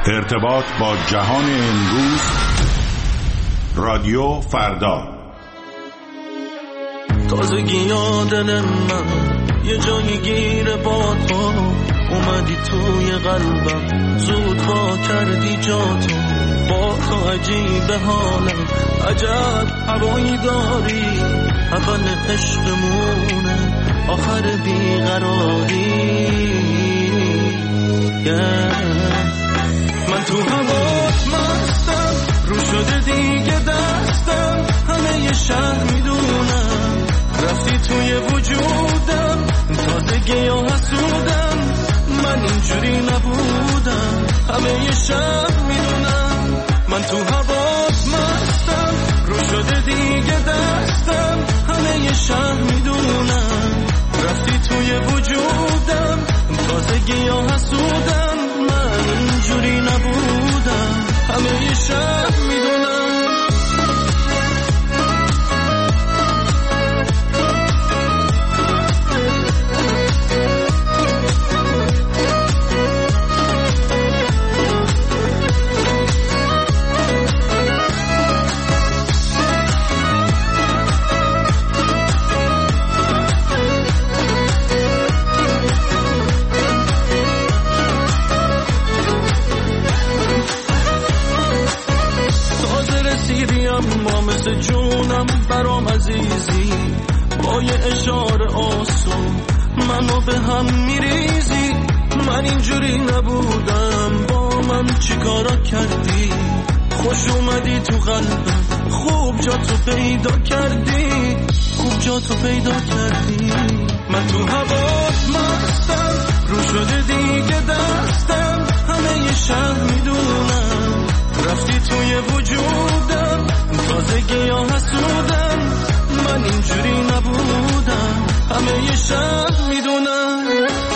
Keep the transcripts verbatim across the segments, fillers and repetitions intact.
ارتباط با جهان امروز. رادیو فردا. تازگی یادن من یه جایی گیر با تو اومدی توی قلبم، زود با کردی جاتو، با تو عجیب حالم، عجب هوایی داری، اول عشقمونه آخر بیقراری. yeah. من تو هوات مستم، رو شده دیگه دستم، همه یه شهر میدونم رفتی توی وجودم، تازگی یا حسودم، من اینجوری نبودم، همه یه شهر میدونم. من تو هوات مستم، رو شده دیگه دستم، همه یه شهر میدونم رفتی توی وجودم، تازگی یا حسودم، من اینجوری نبودم، همه یه شهر میدونم. ما مثل جونم برام عزیزی، با یه اشاره آسون منو به هم میریزی، من اینجوری نبودم، با من چی کارا کردی، خوش اومدی تو قلبم، خوب جا تو پیدا کردی، خوب جا تو پیدا کردی. من تو هوات مستم، رو شده دیگه دستم، همه یه شهر میدونم رفتی توی وجودم، تازگی یا حسودم، من اینجوری نبودم، همه یه شهر میدونم.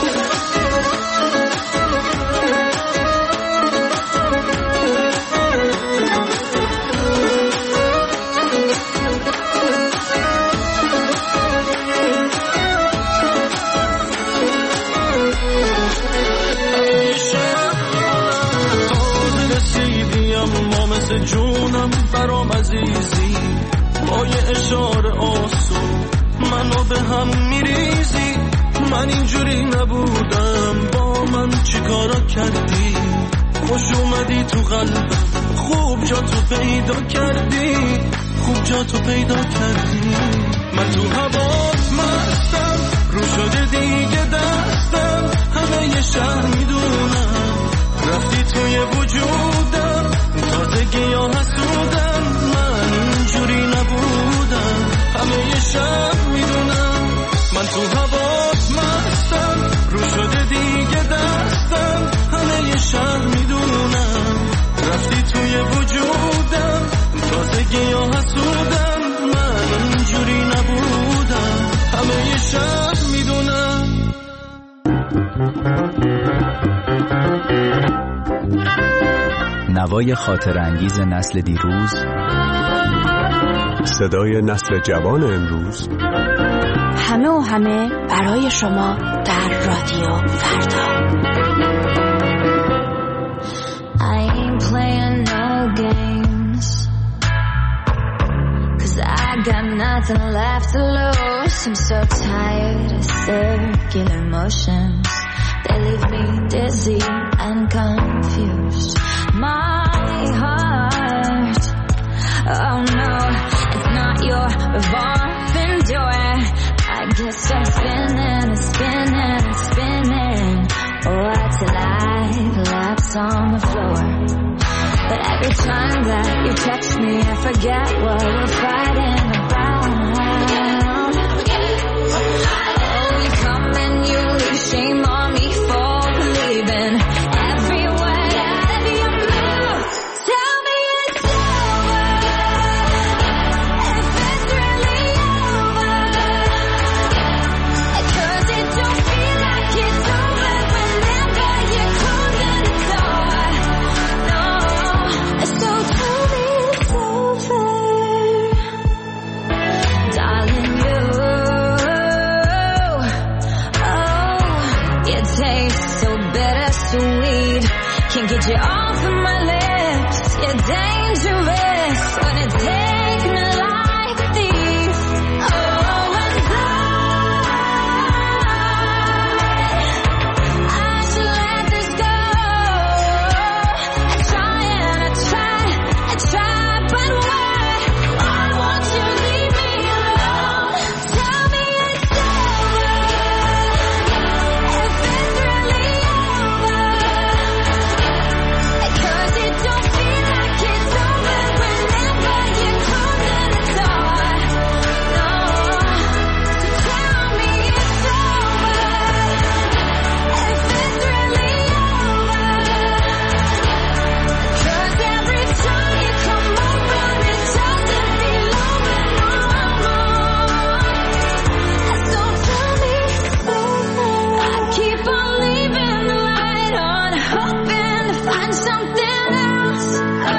جونم برام عزیزی، با یه اشاره آسون منو به هم میریزی، من اینجوری نبودم، با من چی کارا کردی، خوش اومدی تو قلبم، خوب جا تو پیدا کردی، خوب جا تو پیدا کردی. من تو هوات مستم، رو شده دیگه دستم، همه یه شهر میدونم رفتی توی وجودم، تازگی یا حسودم، من اینجوری نبودم، همه یه شب میدونم. من تو هوات مستم، رو شده دیگه دستم، همه یه شب میدونم رفتی توی وجودم، تازگی یا حسودم، من اینجوری نبودم، همه یه شب میدونم. نوای خاطر انگیز نسل دیروز، صدای نسل جوان امروز، همه و همه برای شما در رادیو فردا. I ain't playing no games, cause I got nothing left to lose. I'm so tired of circular motions, they leave me dizzy and confused. My heart, oh no, it's not your revolving door. I guess I'm spinning and spinning and spinning, oh, till I collapse on the floor. But every time that you touch me, I forget what we're fighting about. Oh, you come and you leave shame on me for believing every word out of your mouth. Tell me it's over, if it's really over, 'cause it don't feel like it's over whenever you're closing the door. No, so tell me it's over, darling. You, oh, get you off of my lips. You're dangerous, gonna take me like a thief. Oh, and I, I should let this go. I try and I try, I try, but why? Why won't you leave me alone? Tell me it's over, if it's really over. Cause it don't feel like it's over whenever you close the door. No, so tell me it's over, if it's really over. Cause every time you come over it doesn't feel over no more. So tell me it's over. I keep on leaving the light on, hoping to find something else. Oh,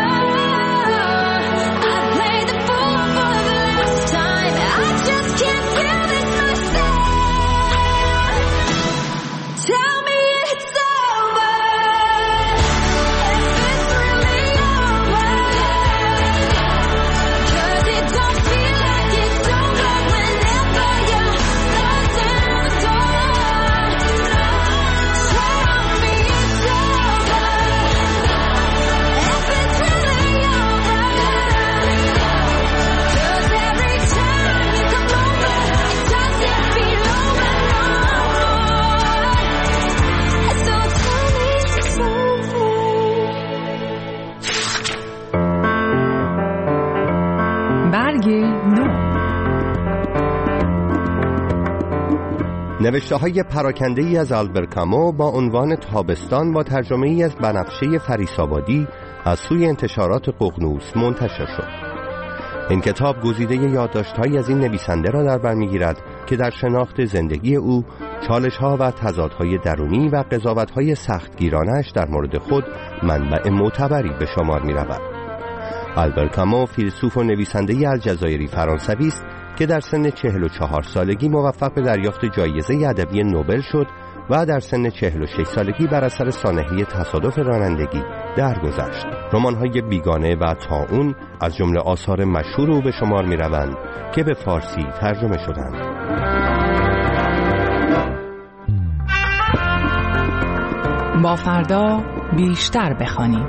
I played the fool for the last time. I just can't do this myself. Tell me it's over, if it's really over. Cause it don't feel like it's over whenever you close down the door. Tell me it's over, if it's really over. Cause every time you come over, it doesn't feel over no more. So tell me it's over. برگ نو. نوشته‌های پراکنده‌ای از آلبر کامو با عنوان تابستان با ترجمه‌ای از بنفشه فریسابادی از سوی انتشارات ققنوس منتشر شد. این کتاب گزیده یادداشت‌هایی از این نویسنده را در بر می‌گیرد که در شناخت زندگی او، چالش‌ها و تضادهای درونی و قضاوت‌های سختگیرانه‌اش در مورد خود منبع معتبری به شمار می‌رود. آلبر کامو فیلسوف و نویسنده الجزایری فرانسوی است که در سن چهل و چهار سالگی موفق به دریافت جایزه ادبی نوبل شد و در سن چهل و شش سالگی بر اثر سانحه تصادف رانندگی درگذشت. رمان‌های بیگانه و طاعون از جمله آثار مشهور او به شمار می‌روند که به فارسی ترجمه شدند. با فردا بیشتر بخوانیم.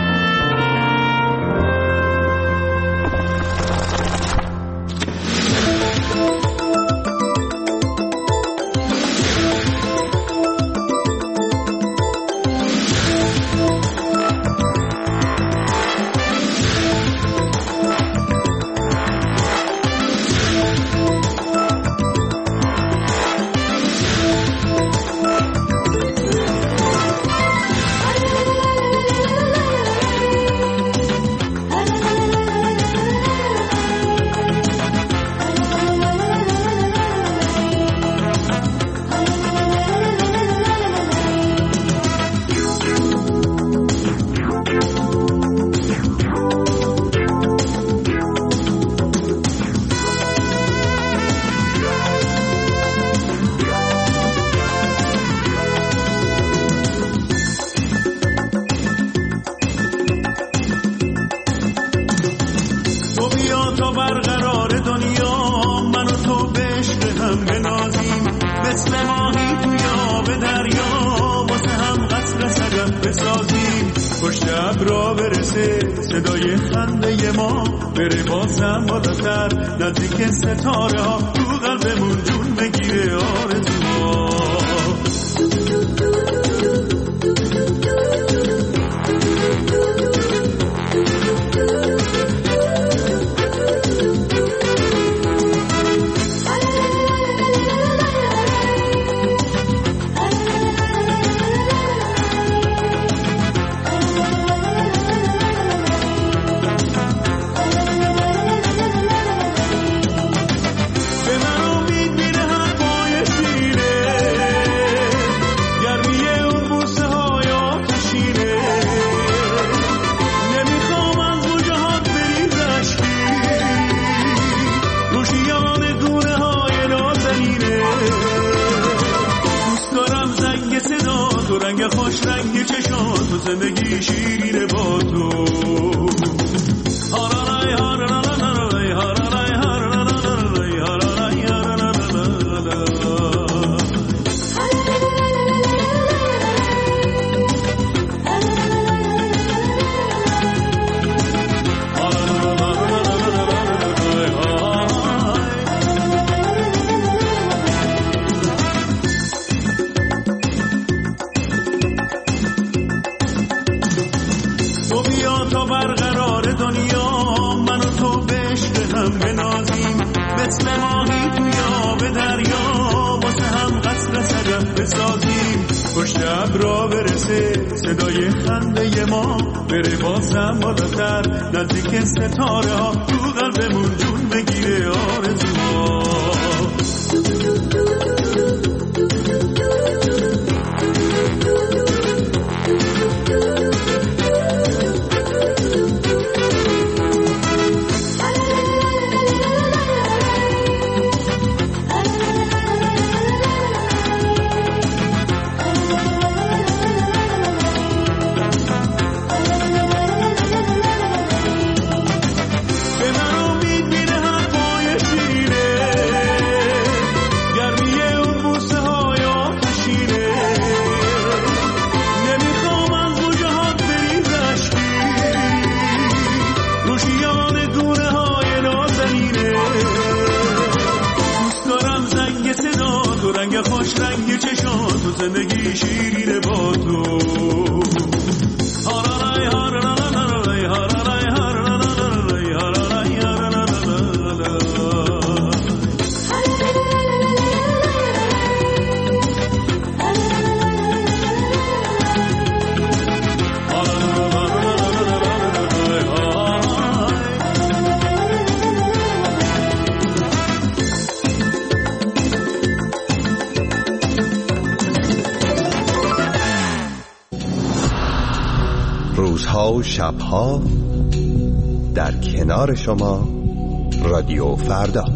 صدای خنده ما بره بازم بالاتر، نزدیک ستاره ها تو قلبمون جون بگیره آرزوها. به من امید تو زندگی شیرینه با تو. هارالای هارالای هارالای هارالای هارالای مثل ماهی توی آب دریا واسه هم قصر صدف بسازیم. پشت ابرا برسه صدای خنده ما، بره بازم بالاتر نزدیک ستاره ها، تو قلبمون جون بگیره آرزوها. خوش رنگ چشم تو زندگی شیرینه با تو. هارالای هارالای هارالای هارالای هارالای روزها و شبها در کنار شما رادیو فردا.